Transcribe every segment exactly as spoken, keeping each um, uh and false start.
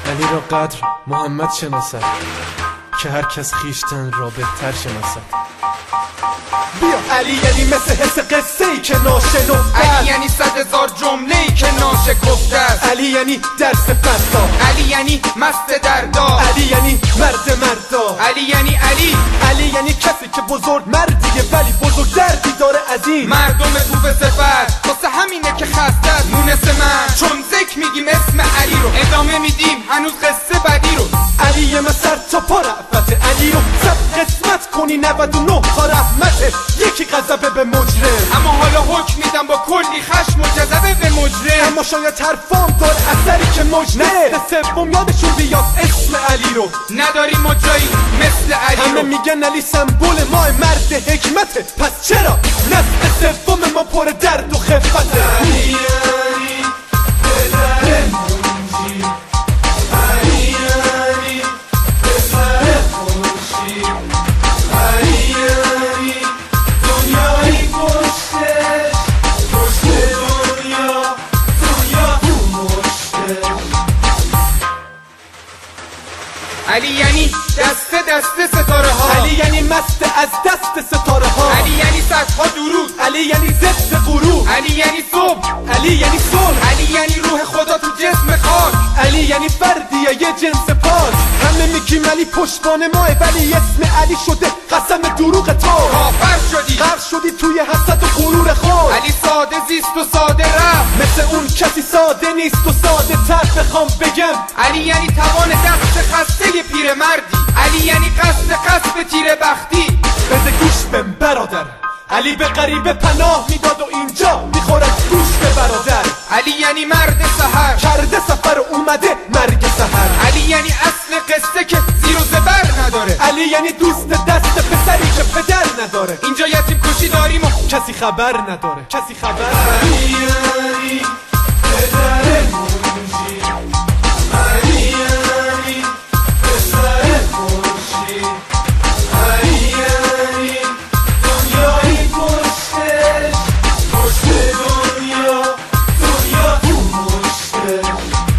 علی را قدر محمد شناسد که هر کس خیشتن را بهتر شناسد. بیا علی یعنی مثل حس قصه ای که ناشنفته، علی یعنی صد هزار جمله ای که ناشکفته است، علی یعنی درس فردا، علی یعنی مست دردا، علی یعنی مرد مردا، علی یعنی علی علی یعنی کسی که بزرگ مردیه ولی بزرگ دردی داره عظیم، مردم توپ صفت واسه همینه که خسته است مونس من، چون ذکر میگیم اسم علی رو ادامه میدیم هنوز قصه بدی رو. علی یه سر تا پا رفت علی رو صد قسمت کنی نود و نه تا رحمته، یکی غضب به مجرم اما حالا حکم میدم با کلی خشم و جذبه به مجرم، اما شاید حرفام داره اثری که مجرم نه سوم یادشون بیاد اسم علی رو نداریم ما جایی مثل علی همه رو. میگن علی سمبل ما مرد حکمته، پس چرا نسل سوم ما پر درد و خفته؟ علی علی پدر منجی، علی علی پسر خوشی، علی علی دنیایی پشتش، پشت دنیا دنیا تو مشتش. علی یعنی دست دست ستاره ها، علی یعنی مست از دست ستاره ها، علی یعنی صدها درود، علی یعنی ضد غرور، علی یعنی صبح، علی یعنی صلح، علی یعنی روح خدا تو جسم خاک، علی یعنی فردیه یه جنس پاک. همه میگیم علی پشتبان ماه ولی اسم علی شده قسم دروغ تو، کافر شدی غرق شدی توی حسد و غرور خود. علی ساده زیست و ساده رفت مثل اون کسی ساده نیست و ساده تر بخوام بگم، علی یعنی توان دست خسته پیرمردی، علی یعنی قصد قصد تیر بختی. بده گوش بم برادر، علی به غریبه پناه میداد و اینجا میخورد گوش به برادر، علی یعنی مرد سحر کرده سفر اومده مرگ سحر، علی یعنی اصل قصه که زیر و زبر نداره، علی یعنی دوست دست پسری که پدر نداره. اینجا یتیم کشی داریم و کسی خبر نداره، کسی خبر نداره. علی علی پدر منجی، علی علی پسر خوشی، علی علی دنیایی پشتش، پشت دنیا دنیا تو مشتش.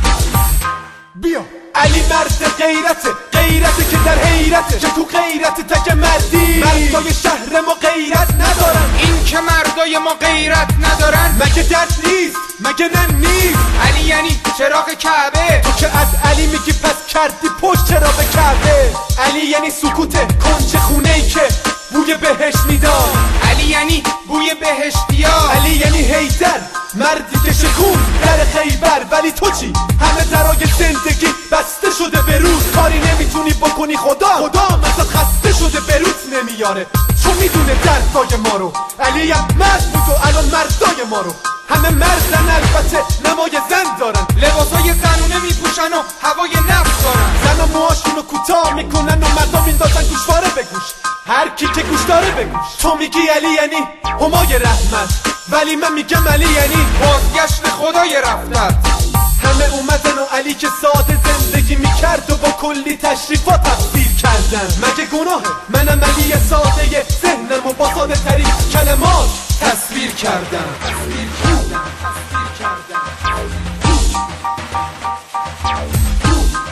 بیا علی مرد غیرته، غیرته که در حیرته، که تو غیرت تک مردی. مردای شهر ما غیرت ندارن، این که مردای ما غیرت ندارن مگه درد نیست مگه نه نیست؟ علی یعنی چراغ کعبه، تو که از علی میگی پس کردی پشت چرا به کعبه. علی یعنی سکوته کنج خونه ای که بوی بهشت میداد، علی یعنی بوی بهشتیا، علی یعنی حیدر مردی که شکون در خیبر. ولی تو چی؟ همه درای زندگی بسته شده به روز، کاری نمیتونی بکنی خدا خدا مثلا خسته شده به روز نمیاره، چون میدونه دردای ما رو. علی هم مرد بود و الان مردای ما رو، همه مردن البته نمای زن دارن، لباسای زنونه میپوشن و هوای نفس دارن، زن و موهاشونو کوتاه میکنن و مردا میندازن گوشواره به گوش، هر کی که گوش داره بگوش. تو میگی علی یعنی همای رحمت، ولی من میگم علی یعنی بازگشت خدای رفتت. همه اومدن و علی که ساده زندگی میکرد و با کلی تشریفات تفسیر کردن، مگه گناهه؟ منم علی ساده ذهنم و با ساده ترین کلمات تصویر کردم، تصویر کردم، تصویر کردم.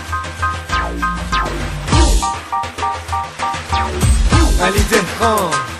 علی دهقان